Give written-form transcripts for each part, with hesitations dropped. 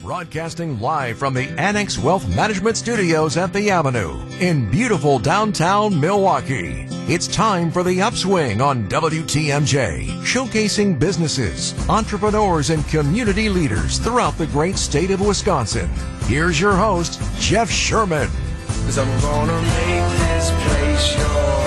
Broadcasting live from the Annex Wealth Management Studios at the Avenue in beautiful downtown Milwaukee. It's time for The Upswing on WTMJ, showcasing businesses, entrepreneurs, and community leaders throughout the great state of Wisconsin. Here's your host, Jeff Sherman. 'Cause I'm gonna make this place your home.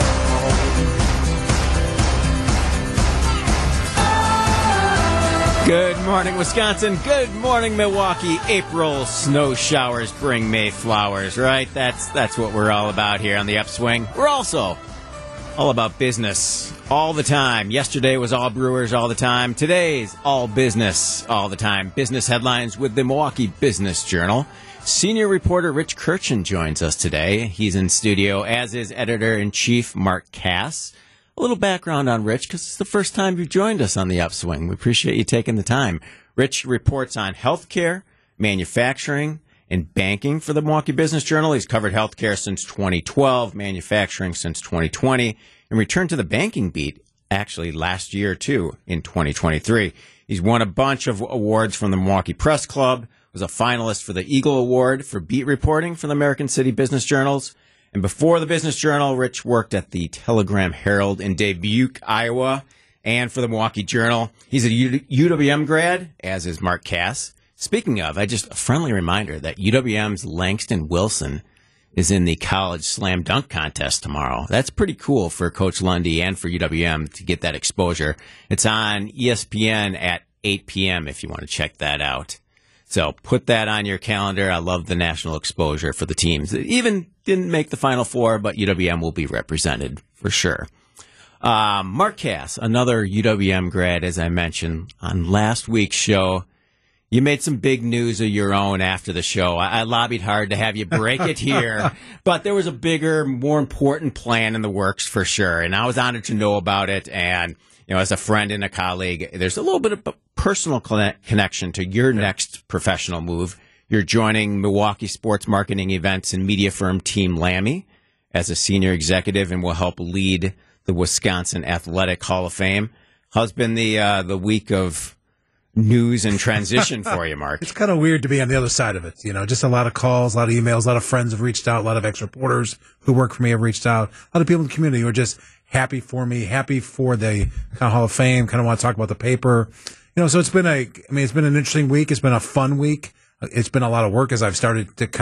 Good morning, Wisconsin. Good morning, Milwaukee. April snow showers bring May flowers, right? That's what we're all about here on The Upswing. We're also all about business all the time. Yesterday was all Brewers all the time. Today's all business all the time. Business headlines with the Milwaukee Business Journal. Senior reporter Rich Kirchen joins us today. He's in studio, as is editor-in-chief Mark Cass. A little background on Rich, because it's the first time you've joined us on The Upswing. We appreciate you taking the time. Rich reports on healthcare, manufacturing, and banking for the Milwaukee Business Journal. He's covered healthcare since 2012, manufacturing since 2020, and returned to the banking beat actually last year, too, in 2023. He's won a bunch of awards from the Milwaukee Press Club, was a finalist for the Eagle Award for beat reporting for the American City Business Journals. And before the Business Journal, Rich worked at the Telegram Herald in Dubuque, Iowa, and for the Milwaukee Journal. He's a UWM grad, as is Mark Cass. Speaking of, a friendly reminder that UWM's Langston Wilson is in the college slam dunk contest tomorrow. That's pretty cool for Coach Lundy and for UWM to get that exposure. It's on ESPN at 8 p.m. if you want to check that out. So put that on your calendar. I love the national exposure for the teams that even didn't make the Final Four, but UWM will be represented for sure. Mark Cass, another UWM grad, as I mentioned. On last week's show, you made some big news of your own after the show. I lobbied hard to have you break it here, but there was a bigger, more important plan in the works for sure, and I was honored to know about it. And you know, as a friend and a colleague, there's a little bit of a personal connection to your next professional move. You're joining Milwaukee sports marketing events and media firm Team Lammy as a senior executive and will help lead the Wisconsin Athletic Hall of Fame. How's been the week of news and transition for you, Mark? It's kind of weird to be on the other side of it. You know, just a lot of calls, a lot of emails, a lot of friends have reached out, a lot of ex-reporters who work for me have reached out, a lot of people in the community who are just happy for me, happy for the kind of Hall of Fame, kind of want to talk about the paper. You know, so it's been an interesting week. It's been a fun week. It's been a lot of work as I've started to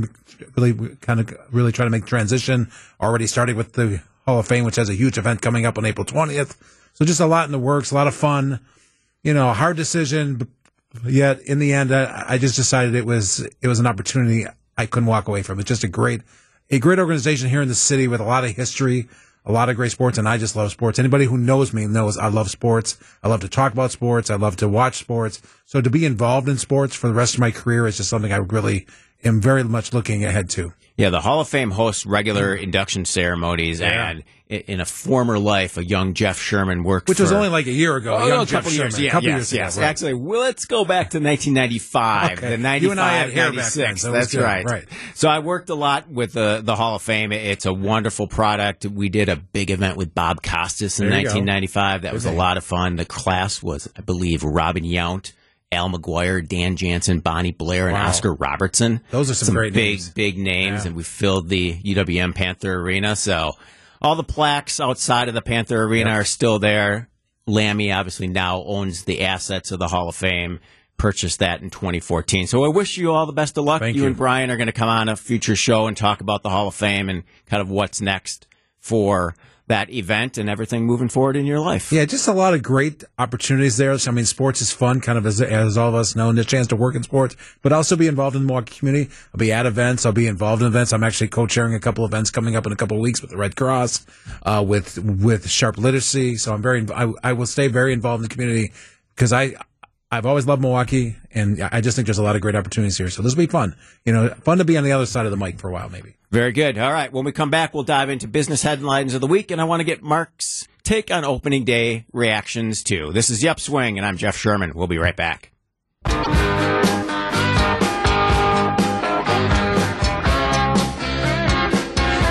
really try to make transition. Already starting with the Hall of Fame, which has a huge event coming up on April 20th. So just a lot in the works, a lot of fun. You know, a hard decision, but yet in the end, I just decided it was an opportunity I couldn't walk away from. It's just a great organization here in the city with a lot of history, a lot of great sports, and I just love sports. Anybody who knows me knows I love sports. I love to talk about sports. I love to watch sports. So to be involved in sports for the rest of my career is just something I really am very much looking ahead to. Yeah, the Hall of Fame hosts regular induction ceremonies, and in a former life, a young Jeff Sherman worked Which was only like a year ago. A couple years ago. Yes. Right. Actually, let's go back to 1995. Okay. The 95, you and I had hair 96. Back then, so that's right. Right. So I worked a lot with the Hall of Fame. It's a wonderful product. We did a big event with Bob Costas in 1995. That was a lot of fun. The class was, I believe, Robin Yount, Al McGuire, Dan Jansen, Bonnie Blair, and Oscar Robertson. Those are some great names. Big names, and we filled the UWM Panther Arena. So all the plaques outside of the Panther Arena are still there. Lammy obviously now owns the assets of the Hall of Fame, purchased that in 2014. So I wish you all the best of luck. Thank you. And Brian are going to come on a future show and talk about the Hall of Fame and kind of what's next for that event and everything moving forward in your life. Yeah, just a lot of great opportunities there. So, I mean, sports is fun, kind of as all of us know, and a chance to work in sports, but also be involved in the Milwaukee community. I'll be at events. I'll be involved in events. I'm actually co-chairing a couple events coming up in a couple of weeks with the Red Cross, with Sharp Literacy. So I will stay very involved in the community because I've always loved Milwaukee, and I just think there's a lot of great opportunities here. So this will be fun. You know, fun to be on the other side of the mic for a while, maybe. Very good. All right. When we come back, we'll dive into business headlines of the week, and I want to get Mark's take on opening day reactions, too. This is The Upswing, and I'm Jeff Sherman. We'll be right back.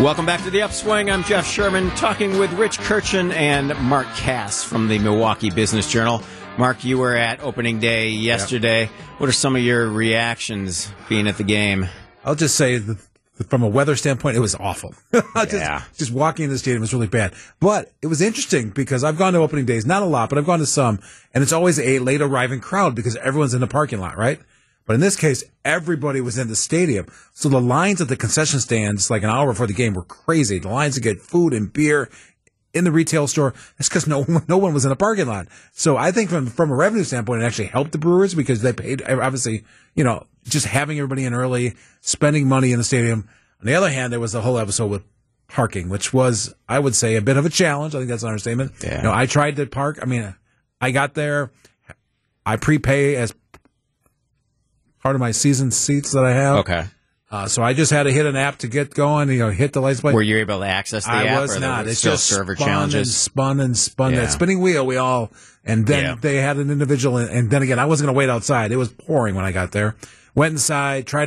Welcome back to the Upswing. I'm Jeff Sherman, talking with Rich Kirchen and Mark Cass from the Milwaukee Business Journal. Mark, you were at opening day yesterday. Yep. What are some of your reactions being at the game? I'll just say that from a weather standpoint, it was awful. Just walking in the stadium was really bad. But it was interesting because I've gone to opening days, not a lot, but I've gone to some, and it's always a late arriving crowd because everyone's in the parking lot, right? But in this case, everybody was in the stadium. So the lines at the concession stands, like an hour before the game, were crazy. The lines to get food and beer in the retail store, that's because no one was in the parking lot. So I think from a revenue standpoint, it actually helped the Brewers because they paid, obviously, just having everybody in early, spending money in the stadium. On the other hand, there was the whole episode with parking, which was, I would say, a bit of a challenge. I think that's an understatement. Yeah. I tried to park. I mean, I got there. I prepay as part of my season seats that I have. Okay. So I just had to hit an app to get going, hit the license plate. Were you able to access the app? I was not. It's just server challenges. Spun. Yeah. That spinning wheel, and then they had an individual, and then again, I wasn't going to wait outside. It was pouring when I got there. Went inside, tried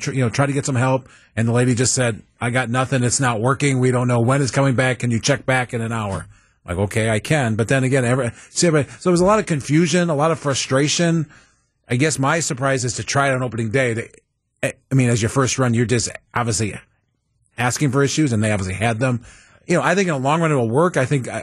to get some help, and the lady just said, I got nothing. It's not working. We don't know when it's coming back. Can you check back in an hour? I'm like, okay, I can. But then again, so there was a lot of confusion, a lot of frustration. I guess my surprise is to try it on opening day. As your first run, you're just obviously asking for issues, and they obviously had them. I think in the long run it will work. I think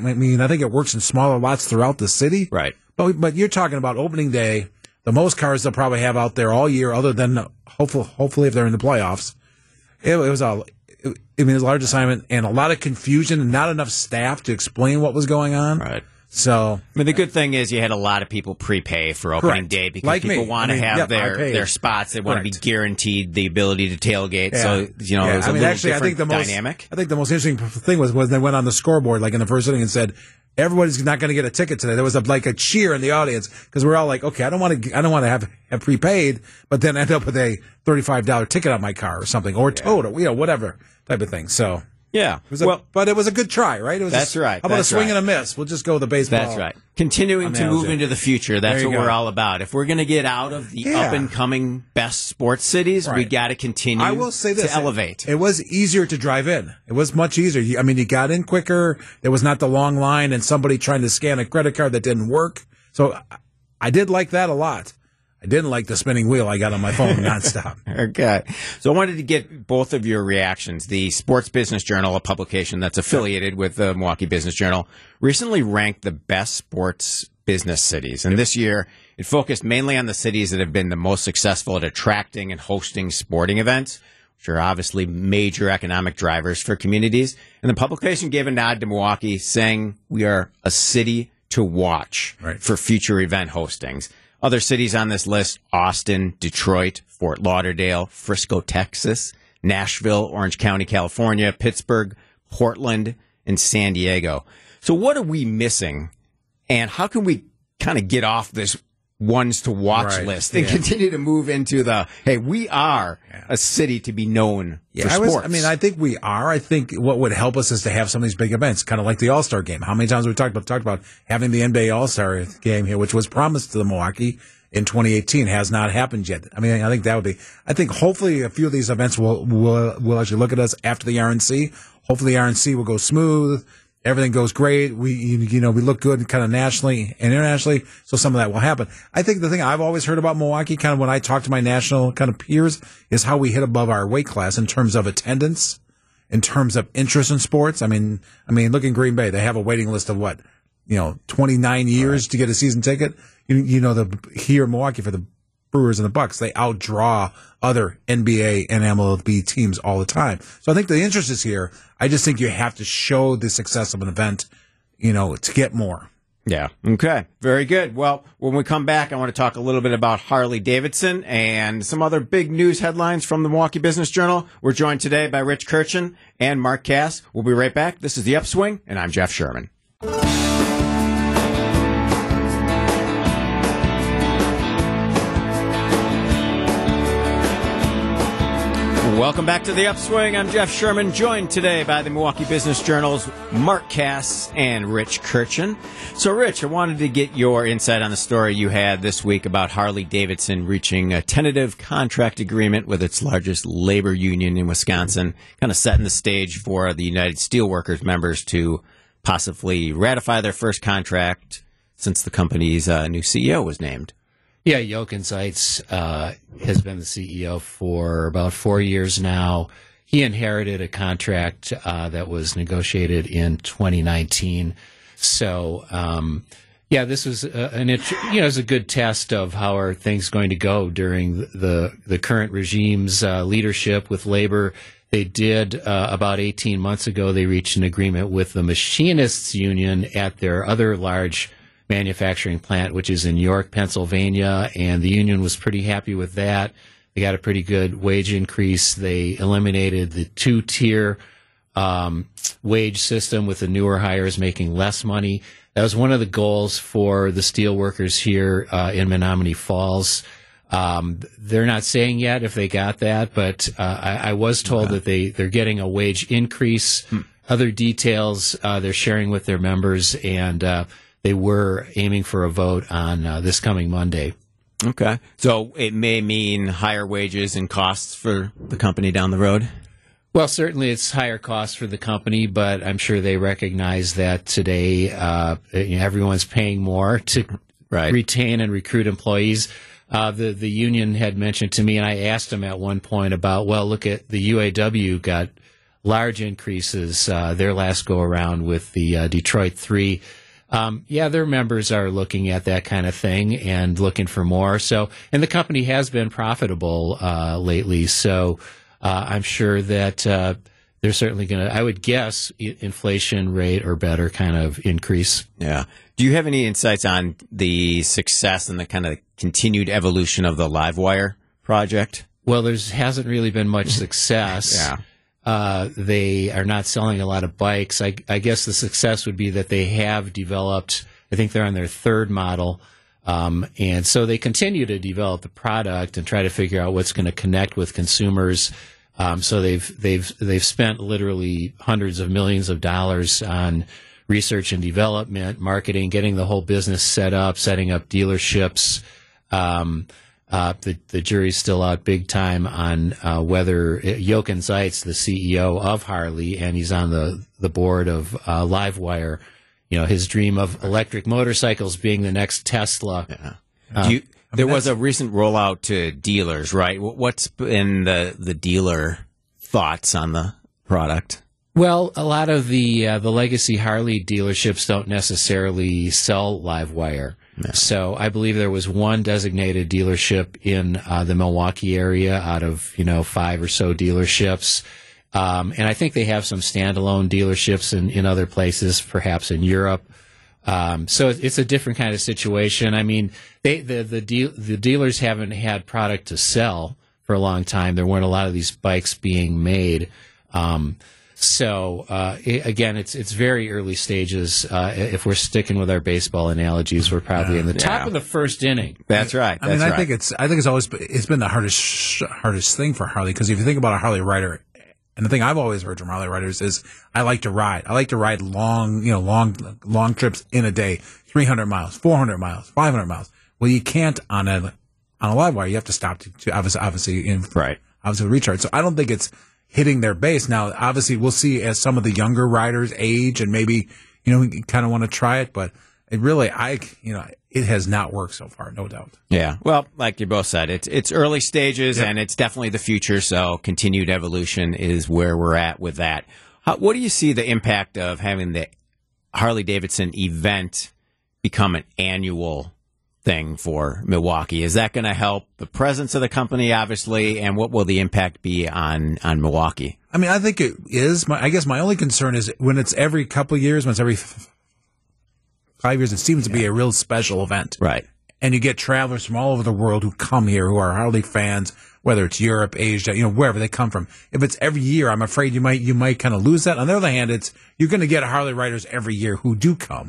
it works in smaller lots throughout the city. Right. But you're talking about opening day, the most cars they'll probably have out there all year, other than hopefully if they're in the playoffs. It was a large assignment and a lot of confusion and not enough staff to explain what was going on. Right. So, the good thing is you had a lot of people prepay for opening day because people want to have their spots. They want to be guaranteed the ability to tailgate. Yeah. So, it was a little different dynamic. I think the most interesting thing was when they went on the scoreboard, like in the first inning, and said, everybody's not going to get a ticket today. There was a cheer in the audience because we're all like, okay, I don't want to have prepaid, but then end up with a $35 ticket on my car or something, or towed, or whatever type of thing. So. Yeah. But it was a good try, right? That's right. How about a swing and a miss? We'll just go with the baseball. That's right. Continuing to move into the future. That's what we're all about. If we're going to get out of the up-and-coming best sports cities, we got to continue to elevate. It was easier to drive in. It was much easier. You got in quicker. There was not the long line and somebody trying to scan a credit card that didn't work. So I did like that a lot. I didn't like the spinning wheel I got on my phone nonstop. Okay. So I wanted to get both of your reactions. The Sports Business Journal, a publication that's affiliated with the Milwaukee Business Journal, recently ranked the best sports business cities. And this year, it focused mainly on the cities that have been the most successful at attracting and hosting sporting events, which are obviously major economic drivers for communities. And the publication gave a nod to Milwaukee, saying we are a city to watch for future event hostings. Other cities on this list, Austin, Detroit, Fort Lauderdale, Frisco, Texas, Nashville, Orange County, California, Pittsburgh, Portland, and San Diego. So what are we missing, and how can we kind of get off this ones to watch list and continue to move into the, hey, we are a city to be known for sports? I think we are. I think what would help us is to have some of these big events, kind of like the All-Star game. How many times have we talked about having the NBA All-Star game here, which was promised to the Milwaukee in 2018, has not happened yet. I think that would be, I think hopefully a few of these events will actually look at us after the RNC. Hopefully the RNC will go smooth. Everything goes great. We look good kind of nationally and internationally. So some of that will happen. I think the thing I've always heard about Milwaukee, kind of when I talk to my national kind of peers, is how we hit above our weight class in terms of attendance, in terms of interest in sports. I mean, look in Green Bay. They have a waiting list of 29 years to get a season ticket. Here in Milwaukee for the Brewers and the Bucks, they outdraw other NBA and MLB teams all the time. So I think the interest is here. I just think you have to show the success of an event, to get more. Yeah. Okay. Very good. Well, when we come back, I want to talk a little bit about Harley Davidson and some other big news headlines from the Milwaukee Business Journal. We're joined today by Rich Kirchen and Mark Cass. We'll be right back. This is The Upswing, and I'm Jeff Sherman. Welcome back to the Upswing. I'm Jeff Sherman, joined today by the Milwaukee Business Journal's Mark Cass and Rich Kirchen. So, Rich, I wanted to get your insight on the story you had this week about Harley-Davidson reaching a tentative contract agreement with its largest labor union in Wisconsin, kind of setting the stage for the United Steelworkers members to possibly ratify their first contract since the company's new CEO was named. Yeah, Jochen Zeitz has been the CEO for about 4 years now. He inherited a contract that was negotiated in 2019. So, this was it's a good test of how are things going to go during the current regime's leadership with labor. They did about 18 months ago. They reached an agreement with the Machinists Union at their other large manufacturing plant, which is in York, Pennsylvania, and the union was pretty happy with that. They got a pretty good wage increase. They eliminated the two-tier wage system with the newer hires making less money. That was one of the goals for the steel workers here in Menominee Falls. They're not saying yet if they got that, but I was told that they're getting a wage increase. Other details they're sharing with their members, and they were aiming for a vote on this coming Monday. Okay. So it may mean higher wages and costs for the company down the road? Well, certainly it's higher costs for the company, but I'm sure they recognize that today everyone's paying more to retain and recruit employees. The union had mentioned to me, and I asked them at one point about, well, look at the UAW got large increases their last go-around with the Detroit 3. Their members are looking at that kind of thing and looking for more. So, and the company has been profitable lately. So, I'm sure that they're certainly going to, I would guess, inflation rate or better kind of increase. Yeah. Do you have any insights on the success and the kind of continued evolution of the Livewire project? Well, there hasn't really been much success. Yeah. They are not selling a lot of bikes. I guess the success would be that they have developed, I think they're on their third model. And so they continue to develop the product and try to figure out what's going to connect with consumers. So they've spent literally hundreds of millions of dollars on research and development, marketing, getting the whole business set up, setting up dealerships. The jury's still out big time on whether Jochen Zeitz, the CEO of Harley, and he's on the board of Livewire, his dream of electric motorcycles being the next Tesla. Yeah. There was a recent rollout to dealers, right? What's been the dealer thoughts on the product? Well, a lot of the legacy Harley dealerships don't necessarily sell Livewire. No. So I believe there was one designated dealership in the Milwaukee area out of 5 or so dealerships. And I think they have some standalone dealerships in other places, perhaps in Europe. So it's a different kind of situation. I mean, the dealers haven't had product to sell for a long time. There weren't a lot of these bikes being made. Again, it's very early stages. If we're sticking with our baseball analogies, we're probably in the top of the first inning. That's right. I think it's always been the hardest thing for Harley, because if you think about a Harley rider, and the thing I've always heard from Harley riders is I like to ride. I like to ride long trips in a day, 300 miles, 400 miles, 500 miles. Well, you can't on a Livewire. You have to stop to obviously recharge. So I don't think it's hitting their base. Now, obviously, we'll see as some of the younger riders age and maybe, kind of want to try it, but it really, it has not worked so far, no doubt. Yeah. Well, like you both said, it's early stages and it's definitely the future. So continued evolution is where we're at with that. What do you see the impact of having the Harley-Davidson event become an annual thing for Milwaukee? Is that going to help the presence of the company, obviously, and what will the impact be on Milwaukee? I mean, I think it is. I guess my only concern is when it's every couple of years, when it's every 5 years, it seems to be a real special event. Right. And you get travelers from all over the world who come here, who are Harley fans, whether it's Europe, Asia, wherever they come from. If it's every year, I'm afraid you might kind of lose that. On the other hand, you're going to get Harley riders every year who do come.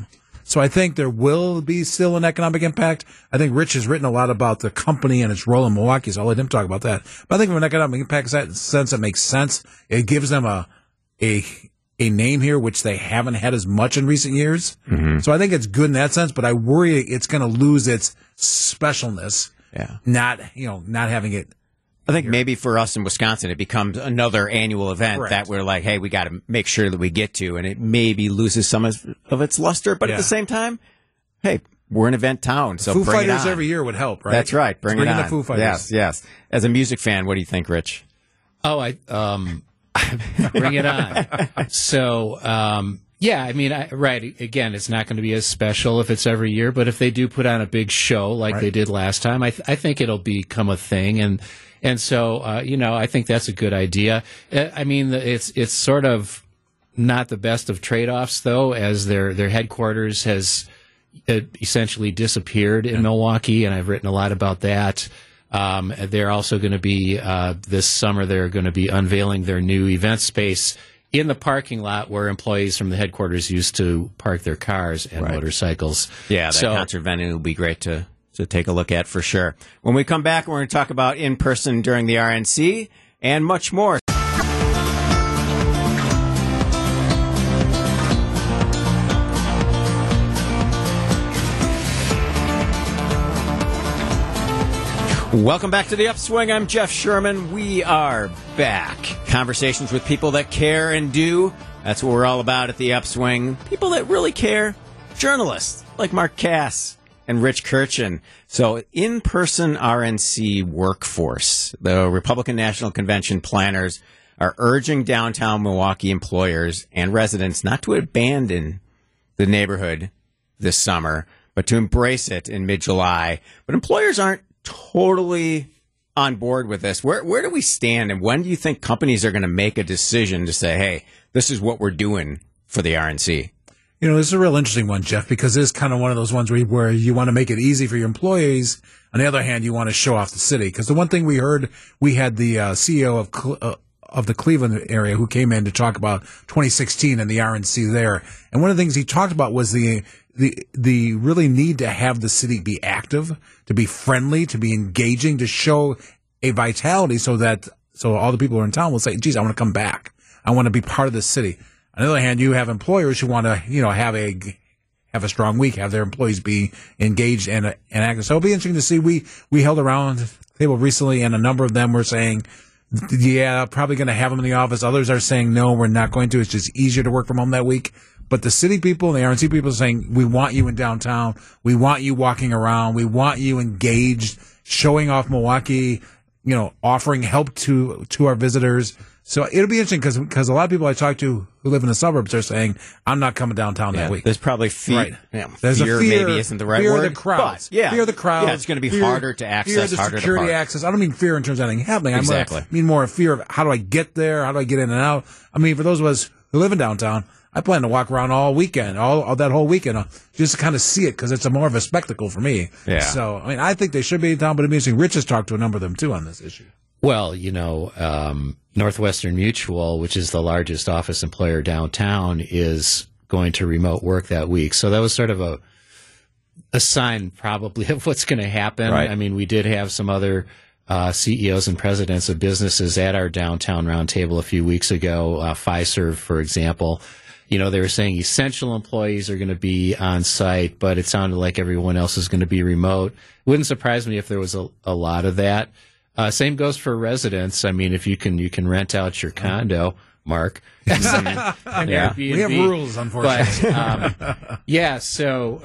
So I think there will be still an economic impact. I think Rich has written a lot about the company and its role in Milwaukee, so I'll let him talk about that. But I think from an economic impact sense, it makes sense. It gives them a name here, which they haven't had as much in recent years. Mm-hmm. So I think it's good in that sense, but I worry it's going to lose its specialness. Yeah. Not having it. I think maybe for us in Wisconsin, it becomes another annual event that we're like, hey, we got to make sure that we get to, and it maybe loses some of its luster. But at the same time, hey, we're an event town, so Foo bring Fighters it on. every year would help, right? That's right. Bring it on. The Foo Fighters. Yes. As a music fan, what do you think, Rich? Oh, bring it on. So, yeah, I mean, right. Again, it's not going to be as special if it's every year, but if they do put on a big show like they did last time, I think it'll become a thing. And so, I think that's a good idea. I mean, it's sort of not the best of trade-offs, though, as their headquarters has essentially disappeared in Milwaukee, and I've written a lot about that. They're also going to be, this summer, they're going to be unveiling their new event space in the parking lot where employees from the headquarters used to park their cars and motorcycles. Yeah, that concert venue will be great to take a look at for sure. When we come back, we're going to talk about in-person during the RNC and much more. Welcome back to The Upswing. I'm Jeff Sherman. We are back. Conversations with people that care and do. That's what we're all about at The Upswing. People that really care. Journalists like Mark Cass and Rich Kirchen. So, in-person RNC workforce. The Republican National Convention planners are urging downtown Milwaukee employers and residents not to abandon the neighborhood this summer, but to embrace it in mid-July. But employers aren't totally on board with this. Where do we stand, and when do you think companies are going to make a decision to say, hey, this is what we're doing for the RNC? This is a real interesting one, Jeff, because it is kind of one of those ones where you want to make it easy for your employees. On the other hand, you want to show off the city. Because the one thing we heard, we had the CEO of the Cleveland area who came in to talk about 2016 and the RNC there. And one of the things he talked about was the really need to have the city be active, to be friendly, to be engaging, to show a vitality so all the people who are in town will say, geez, I want to come back. I want to be part of the city. On the other hand, you have employers who want to, have a strong week, have their employees be engaged and active. So it'll be interesting to see. We held a round table recently, and a number of them were saying, yeah, probably going to have them in the office. Others are saying, no, we're not going to. It's just easier to work from home that week. But the city people and the RNC people are saying, we want you in downtown. We want you walking around. We want you engaged, showing off Milwaukee, offering help to our visitors. So it'll be interesting because a lot of people I talk to who live in the suburbs are saying, I'm not coming downtown that week. There's probably fear. Right. Yeah, There's fear, a fear maybe isn't the right fear word. Of the crowds. But, fear of the crowds. Yeah, it's going to be harder to access, fear of the harder security to park. access. I don't mean fear in terms of anything happening. Exactly. I mean more a fear of how do I get there? How do I get in and out? I mean, for those of us who live in downtown, I plan to walk around all weekend, all that whole weekend, just to kind of see it because it's more of a spectacle for me. Yeah. So, I mean, I think they should be in town, but it'd be interesting. Rich has talked to a number of them, too, on this issue. Well, Northwestern Mutual, which is the largest office employer downtown, is going to remote work that week. So that was sort of a sign probably of what's going to happen. Right. I mean, we did have some other CEOs and presidents of businesses at our downtown roundtable a few weeks ago. Fiserv, for example, they were saying essential employees are going to be on site, but it sounded like everyone else is going to be remote. Wouldn't surprise me if there was a lot of that. Same goes for residents. I mean, if you can rent out your condo, Mark. Yeah. We have rules, unfortunately. But, so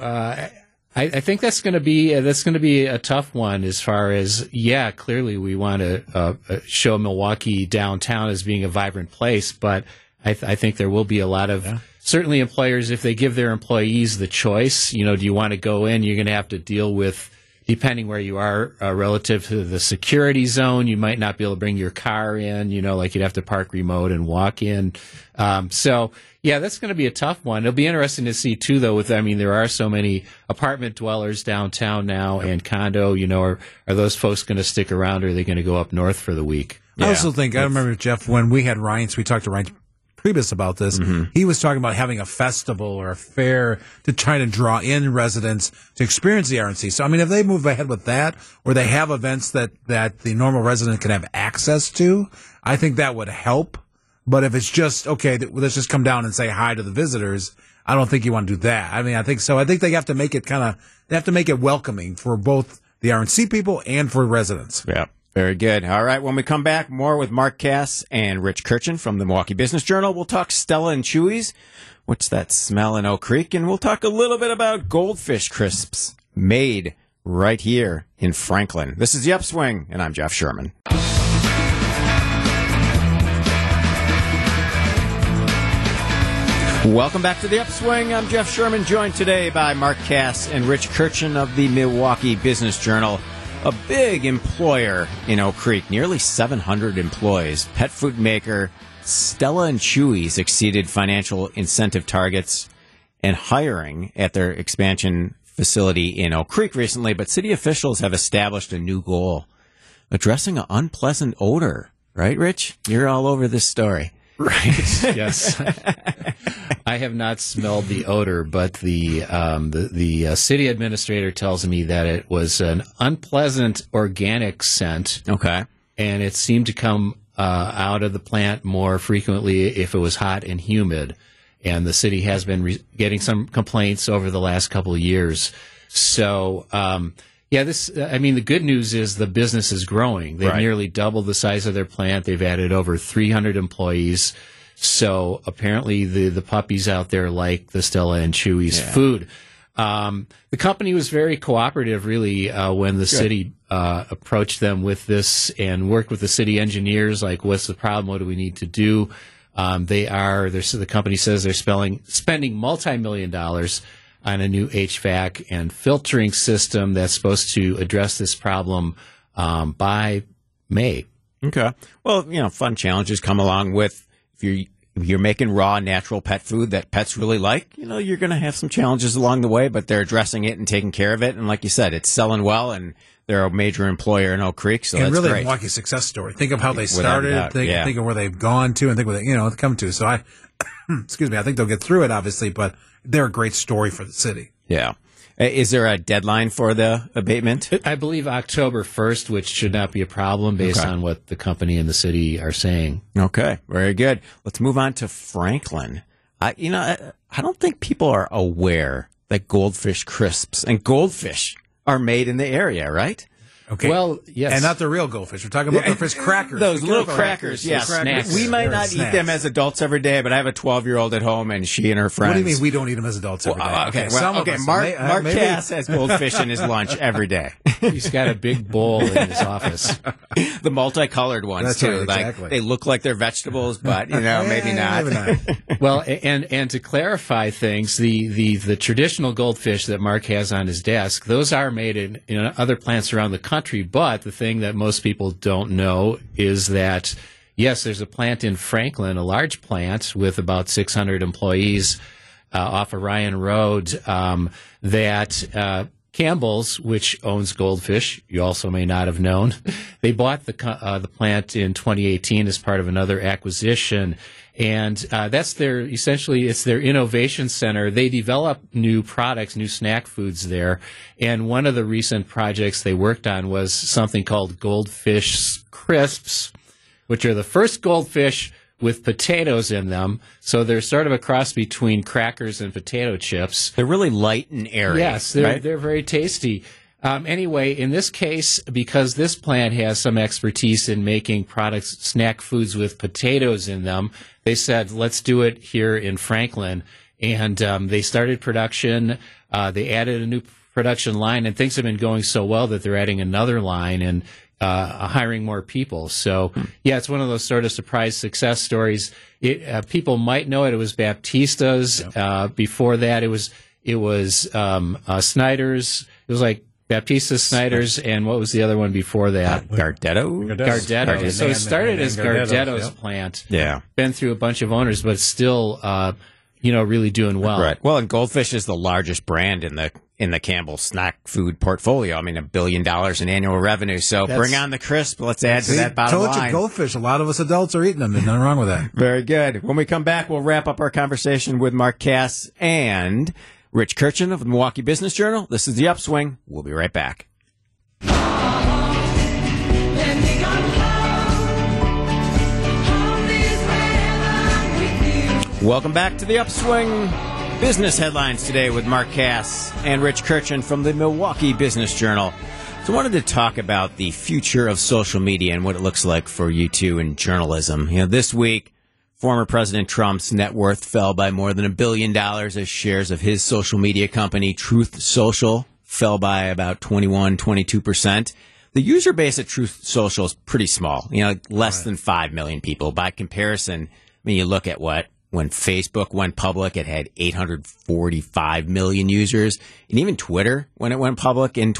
I think that's going to be a tough one as far as, clearly we want to show Milwaukee downtown as being a vibrant place, but I think there will be a lot of certainly employers, if they give their employees the choice, do you want to go in? You're going to have to deal with, depending where you are relative to the security zone, you might not be able to bring your car in, like you'd have to park remote and walk in. So that's going to be a tough one. It'll be interesting to see too, though, there are so many apartment dwellers downtown now and condo, are those folks going to stick around or are they going to go up north for the week? I also think, I remember, Jeff, when we had Ryan's, we talked to Ryan's Priebus about this. He was talking about having a festival or a fair to try to draw in residents to experience the RNC. So, I mean, if they move ahead with that, or they have events that the normal resident can have access to, I think that would help. But if it's just, okay, let's just come down and say hi to the visitors, I don't think you want to do that. I mean, I think so. I think they have to make it they have to make it welcoming for both the RNC people and for residents. Yeah. Very good. All right. When we come back, more with Mark Cass and Rich Kirchen from the Milwaukee Business Journal. We'll talk Stella and Chewy's. What's that smell in Oak Creek? And we'll talk a little bit about Goldfish crisps made right here in Franklin. This is The Upswing, and I'm Jeff Sherman. Welcome back to The Upswing. I'm Jeff Sherman, joined today by Mark Cass and Rich Kirchen of the Milwaukee Business Journal. A big employer in Oak Creek, nearly 700 employees. Pet food maker Stella and Chewy's exceeded financial incentive targets and hiring at their expansion facility in Oak Creek recently, but city officials have established a new goal, addressing an unpleasant odor. Right, Rich? You're all over this story. Right. Yes. I have not smelled the odor, but the city administrator tells me that it was an unpleasant organic scent. Okay. And it seemed to come out of the plant more frequently if it was hot and humid. And the city has been getting some complaints over the last couple of years. So, the good news is the business is growing. They've nearly doubled the size of their plant. They've added over 300 employees. So apparently the puppies out there like the Stella and Chewy's food. The company was very cooperative, really, when the city approached them with this and worked with the city engineers, like, what's the problem? What do we need to do? The company says they're spending multi-million dollars on a new HVAC and filtering system that's supposed to address this problem by May. Okay. Well, fun challenges come along with if you're making raw, natural pet food that pets really like, you're going to have some challenges along the way, but they're addressing it and taking care of it. And like you said, it's selling well, and they're a major employer in Oak Creek, so that's really great. A Milwaukee success story. Think of how they started, think of where they've gone to, and think what they've come to. So I think they'll get through it, obviously, but they're a great story for the city. Yeah. Is there a deadline for the abatement? I believe October 1st, which should not be a problem based on what the company and the city are saying. Okay, very good. Let's move on to Franklin. I don't think people are aware that Goldfish crisps and Goldfish are made in the area, right? Okay. Well, yes. And not the real goldfish. We're talking about the fish crackers. Those little crackers, yes. Snacks. We might not eat them as adults every day, but I have a 12-year-old at home, and she and her friends. What do you mean we don't eat them as adults every day? Mark Cass has goldfish in his lunch every day. He's got a big bowl in his office. The multicolored ones, that's too. Right, exactly. They look like they're vegetables, but, maybe not. Maybe not. Well, and to clarify things, the traditional goldfish that Mark has on his desk, those are made in other plants around the country, but the thing that most people don't know is that, yes, there's a plant in Franklin, a large plant with about 600 employees off of Ryan Road that Campbell's, which owns Goldfish, you also may not have known, they bought the plant in 2018 as part of another acquisition. And that's it's their innovation center. They develop new products, new snack foods there. And one of the recent projects they worked on was something called Goldfish Crisps, which are the first goldfish with potatoes in them. So they're sort of a cross between crackers and potato chips. They're really light and airy. Yes, they're very tasty. Anyway, in this case, because this plant has some expertise in making products, snack foods with potatoes in them, they said, let's do it here in Franklin. And they started production. They added a new production line, and things have been going so well that they're adding another line and hiring more people. So, it's one of those sort of surprise success stories. People might know it. It was Baptista's. Yep. Before that, it was Snyder's. It was like Baptista, Snyder's, and what was the other one before that? Gardetto. So it started as Gardetto's plant. Yeah. Been through a bunch of owners, but still, really doing well. Right. Well, and Goldfish is the largest brand in in the Campbell snack food portfolio. I mean, $1 billion in annual revenue. So bring on the crisp. Let's add to that bottom told line. you, goldfish. A lot of us adults are eating them. There's nothing wrong with that. Very good. When we come back, we'll wrap up our conversation with Mark Cass and Rich Kirchen of the Milwaukee Business Journal. This is The Upswing. We'll be right back. Welcome back to The Upswing. Business headlines today with Mark Cass and Rich Kirchen from the Milwaukee Business Journal. So I wanted to talk about the future of social media and what it looks like for you two in journalism. This week, former President Trump's net worth fell by more than $1 billion as shares of his social media company, Truth Social, fell by about 22%. The user base at Truth Social is pretty small, less than 5 million people. By comparison, you look at when Facebook went public, it had 845 million users. And even Twitter, when it went public in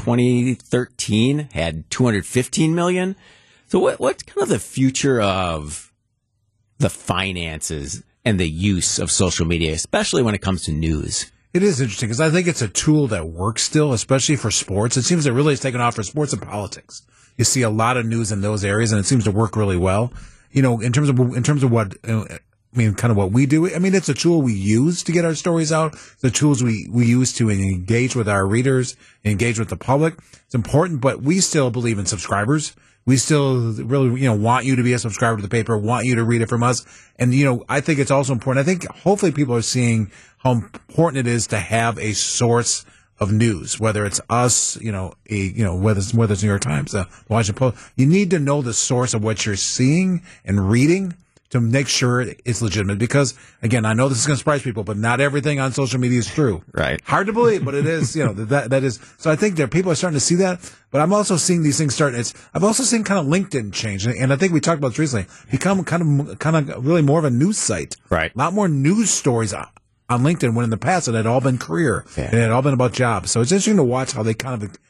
2013, had 215 million. So what's kind of the future of the finances and the use of social media, especially when it comes to news? It is interesting because I think it's a tool that works still, especially for sports. It seems it really has taken off for sports and politics. You see a lot of news in those areas, and it seems to work really well. In terms of what... kind of what we do. It's a tool we use to get our stories out. The tools we use to engage with our readers, engage with the public. It's important, but we still believe in subscribers. We still really, want you to be a subscriber to the paper, want you to read it from us. And, I think it's also important. I think hopefully people are seeing how important it is to have a source of news, whether it's us, whether it's New York Times, Washington Post. You need to know the source of what you're seeing and reading to make sure it's legitimate. Because, again, I know this is going to surprise people, but not everything on social media is true. Right. Hard to believe, but it is, that is. So I think that people are starting to see that. But I'm also seeing these things start. I've also seen kind of LinkedIn change. And I think we talked about this recently. Become kind of really more of a news site. Right. A lot more news stories on LinkedIn when in the past it had all been career. Yeah. And it had all been about jobs. So it's interesting to watch how they kind of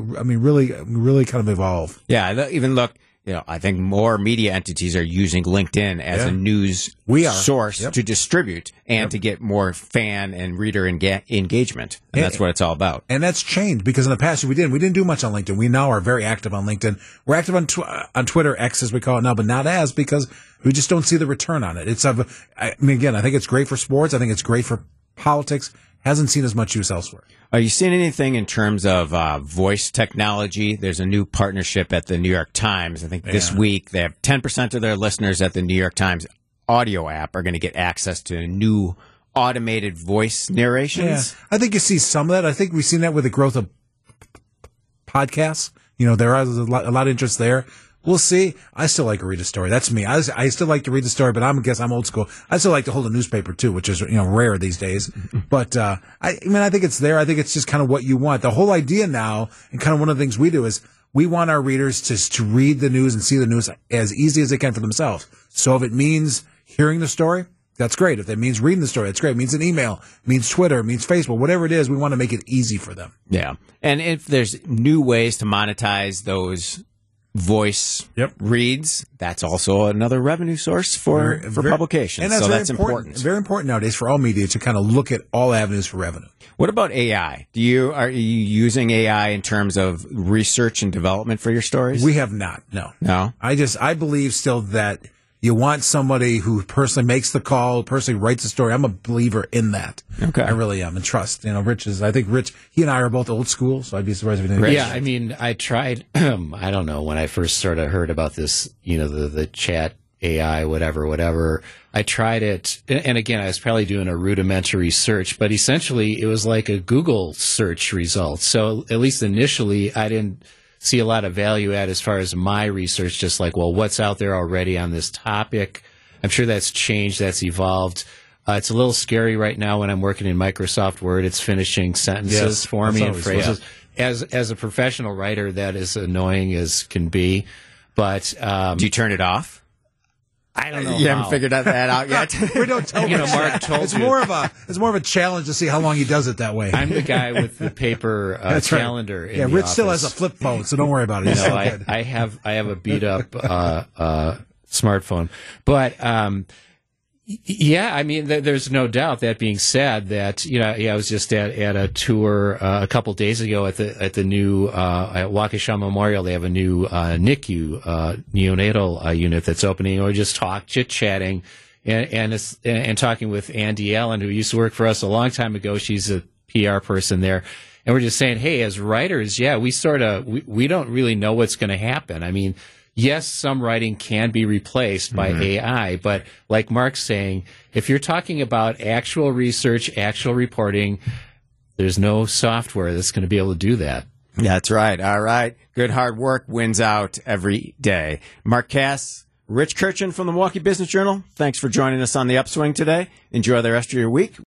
really kind of evolve. Yeah. Even look. I think more media entities are using LinkedIn as a news source to distribute and to get more fan and reader engagement. And that's what it's all about. And that's changed because in the past we didn't do much on LinkedIn. We now are very active on LinkedIn. We're active on Twitter, X as we call it now, but not as because we just don't see the return on it. Again, I think it's great for sports. I think it's great for politics. Hasn't seen as much use elsewhere. Are you seeing anything in terms of voice technology? There's a new partnership at the New York Times. I think this week they have 10% of their listeners at the New York Times audio app are going to get access to new automated voice narrations. Yeah. I think you see some of that. I think we've seen that with the growth of podcasts. There is a lot of interest there. We'll see. I still like to read a story. That's me. I still like to read the story, but I guess I'm old school. I still like to hold a newspaper too, which is rare these days. But I think it's there. I think it's just kind of what you want. The whole idea now, and kind of one of the things we do is we want our readers to read the news and see the news as easy as they can for themselves. So if it means hearing the story, that's great. If it means reading the story, that's great. It means an email, means Twitter, means Facebook, whatever it is, we want to make it easy for them. Yeah. And if there's new ways to monetize those voice reads, that's also another revenue source for publications. And that's important. Very important nowadays for all media to kind of look at all avenues for revenue. What about AI? Are you using AI in terms of research and development for your stories? We have not. No. I believe still that you want somebody who personally makes the call, personally writes the story. I'm a believer in that. Okay. I really am. And trust. Rich, he and I are both old school, so I'd be surprised if he didn't. Yeah, I tried, I don't know, when I first sort of heard about this, the chat AI, whatever. I tried it, and again, I was probably doing a rudimentary search, but essentially it was like a Google search result. So at least initially, I didn't see a lot of value add as far as my research, just like, well, what's out there already on this topic? I'm sure that's changed, that's evolved. It's a little scary right now when I'm working in Microsoft Word. It's finishing sentences for me and phrases. As a professional writer, that is annoying as can be. But do you turn it off? I don't know. You haven't figured that out yet. We don't tell you. Mark told it's more of a challenge to see how long he does it that way. I'm the guy with the paper calendar. Right. Rich still has a flip phone, so don't worry about it. I have a beat up smartphone, but Yeah, I mean, there's no doubt. That being said, that I was just at a tour a couple days ago at the new at Waukesha Memorial. They have a new NICU neonatal unit that's opening. We're just chit chatting, and talking with Andy Allen, who used to work for us a long time ago. She's a PR person there, and we're just saying, hey, as writers, we don't really know what's going to happen. I mean, yes, some writing can be replaced by AI, but like Mark's saying, if you're talking about actual research, actual reporting, there's no software that's going to be able to do that. That's right. All right. Good hard work wins out every day. Mark Cass, Rich Kirchen from the Milwaukee Business Journal, thanks for joining us on The Upswing today. Enjoy the rest of your week.